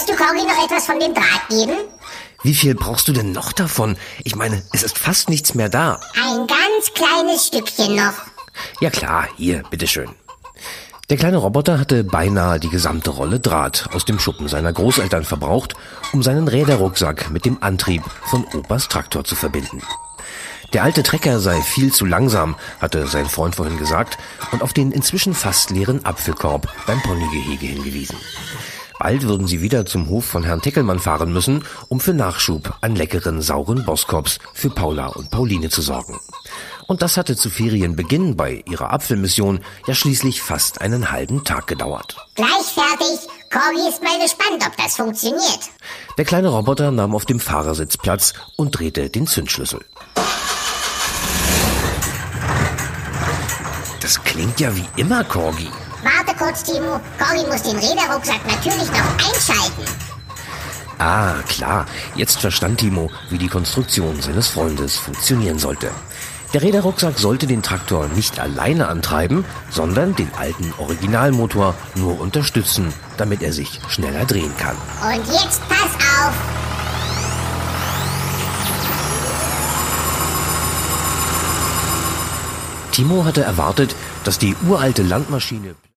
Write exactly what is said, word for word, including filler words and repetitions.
Kannst du Corgi noch etwas von dem Draht geben? Wie viel brauchst du denn noch davon? Ich meine, es ist fast nichts mehr da. Ein ganz kleines Stückchen noch. Ja klar, hier, bitteschön. Der kleine Roboter hatte beinahe die gesamte Rolle Draht aus dem Schuppen seiner Großeltern verbraucht, um seinen Räderrucksack mit dem Antrieb von Opas Traktor zu verbinden. Der alte Trecker sei viel zu langsam, hatte sein Freund vorhin gesagt und auf den inzwischen fast leeren Apfelkorb beim Ponygehege hingewiesen. Bald würden sie wieder zum Hof von Herrn Teckelmann fahren müssen, um für Nachschub an leckeren, sauren Boskops für Paula und Pauline zu sorgen. Und das hatte zu Ferienbeginn bei ihrer Apfelmission ja schließlich fast einen halben Tag gedauert. Gleich fertig. Corgi ist mal gespannt, ob das funktioniert. Der kleine Roboter nahm auf dem Fahrersitz Platz und drehte den Zündschlüssel. Das klingt ja wie immer, Corgi. Warte kurz, Timo. Corgi muss den Räderrucksack natürlich noch einschalten. Ah, klar. Jetzt verstand Timo, wie die Konstruktion seines Freundes funktionieren sollte. Der Räderrucksack sollte den Traktor nicht alleine antreiben, sondern den alten Originalmotor nur unterstützen, damit er sich schneller drehen kann. Und jetzt pass auf. Timo hatte erwartet, dass die uralte Landmaschine